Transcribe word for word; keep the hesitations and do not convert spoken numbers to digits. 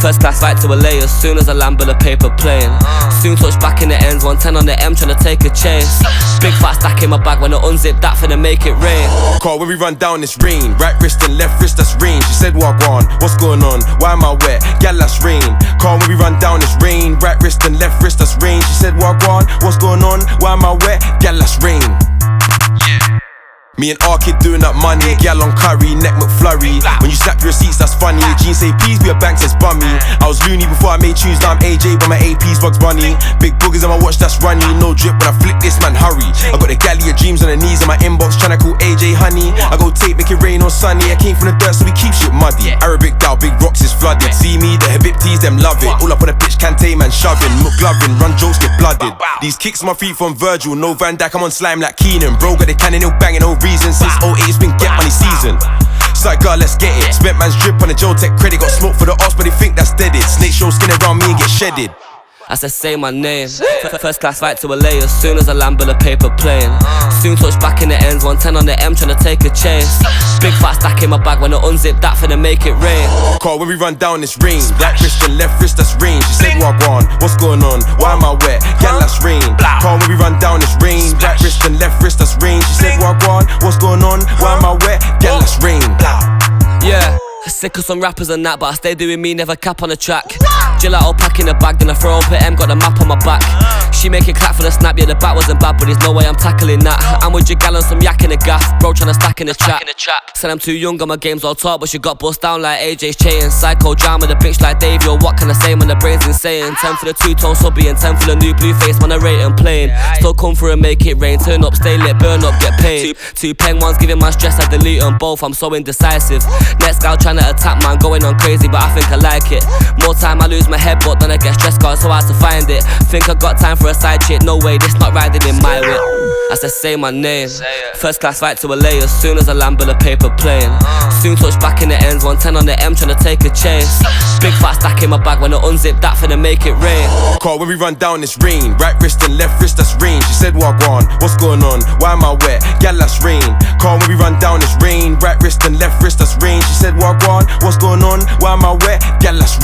First class flight to L A as soon as I land with a paper plane. Soon touch back in the ends, one ten on the M tryna take a chase. Big fat stack in my bag when I unzip that finna make it rain. Call when we run down this rain. Right wrist and left wrist, that's rain. She said wagwan, what's going on? Why am I wet? Gal, that's rain. Call when we run down this rain. Right wrist and left wrist, that's rain. She said wagwan, what's going on? Why am I wet? Gal, that's rain. Yeah. Me and R Kid doing up money, gal on curry, neck McFlurry. When you snap your receipts, that's funny. Jeans say please be a bank, says bummy. I was loony before I made tunes, now I'm A J, but my A P's Bugs Bunny. Big boogers on my watch, that's runny. No drip when I flick this, man, hurry. I got the galley of dreams on the knees in my inbox, tryna call A J honey. I go tape, make it rain on sunny. I came from the dirt, so we keep shit muddy. Arabic down, big rocks is flooded. See me, the Habibtis, them love it. All up on the pitch, Kante, man, shoving. McLovin, run jokes, get blooded. These kicks on my feet from Virgil, no Van Dijk, I'm on slime like Keenan. Bro got the cannon, no banging, no reason. Since oh eight, it's been get money season. Side girl, let's get it. Spent man's drip on the Joe Tech credit. Got smoke for the arse, but they think that's dead it. Snake show skin around me and get shedded. I said say my name. First class flight to L A as soon as I land with a paper plane. Soon touch back in the ends, one ten on the M tryna take a chase. Big fat stack in my bag when I unzip that finna make it rain. Call when we run down this rain. Right wrist and left wrist, that's rain. She said wagwan, what's going on? Why am I wet? Gal, that's rain. Call when we run down this rain. Right wrist and left wrist, that's rain. She said wagwan, what's going on? Why am I wet? Gal, that's rain. Yeah, sick of some rappers and that, but I stay doing me, never cap on the track. Gelato pack in the bag, then I throw up at M, got the map on my back. She make it clap for the snap, yeah the bat wasn't bad, but there's no way I'm tackling that. I'm with your gal on some yak in the gaff, bro tryna stack in the chat. Said I'm too young, got my games all talk, but she got bust down like A J's chain. Psycho drama, the bitch like Dave, yo what can I say when the brain's insane. Ten for the two-tone subby and ten for the new blue face, man I rate and plain. Still come through and make it rain, turn up, stay lit, burn up, get paid. Two, two pen ones giving my stress, I delete them both, I'm so indecisive. Next gal tryna attack man, going on crazy, but I think I like it. More time I lose my head, but then I get stressed, cause it's so hard to find it. Think I got time for a side chick, no way, this not riding in my whip. I said say my name. First class flight to L A as soon as I land with a paper plane. Soon touch back in the ends, one ten on the M tryna take a chase. Big fat stack in my bag when I unzip that finna make it rain. Call when we run down this rain. Right wrist and left wrist, that's rain. She said wagwan, what's going on? Why am I wet? Gal, that's rain. Call when we run down this rain. Right wrist and left wrist, that's rain. She said wagwan, what's going on? Why am I wet? Gal, that's